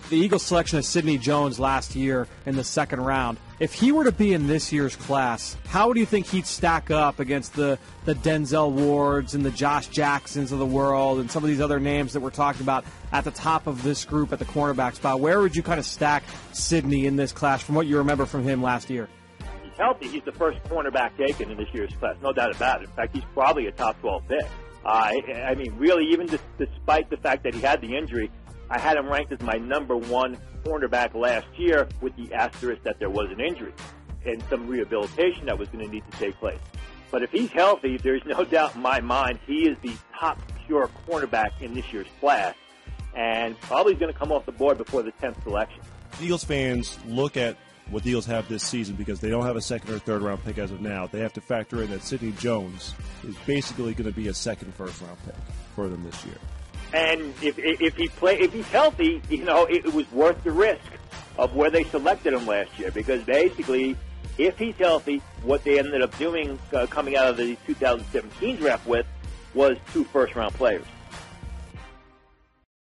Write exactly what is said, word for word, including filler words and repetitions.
the Eagles selection of Sidney Jones last year in the second round. If he were to be in this year's class, how do you think he'd stack up against the, the Denzel Wards and the Josh Jacksons of the world and some of these other names that we're talking about at the top of this group at the cornerback spot? Where would you kind of stack Sidney in this class from what you remember from him last year? He's healthy. He's the first cornerback taken in this year's class, no doubt about it. In fact, he's probably a top twelve pick. Uh, I, I mean, really, even dis- despite the fact that he had the injury, I had him ranked as my number one cornerback last year with the asterisk that there was an injury and some rehabilitation that was going to need to take place. But if he's healthy, there's no doubt in my mind he is the top pure cornerback in this year's class and probably going to come off the board before the tenth selection. Eagles fans look at what the Eagles have this season because they don't have a second or third round pick as of now. They have to factor in that Sidney Jones is basically going to be a second first round pick for them this year. And if if he play if he's healthy, you know, it, it was worth the risk of where they selected him last year because basically, if he's healthy, what they ended up doing uh, coming out of the two thousand seventeen draft with was two first round players.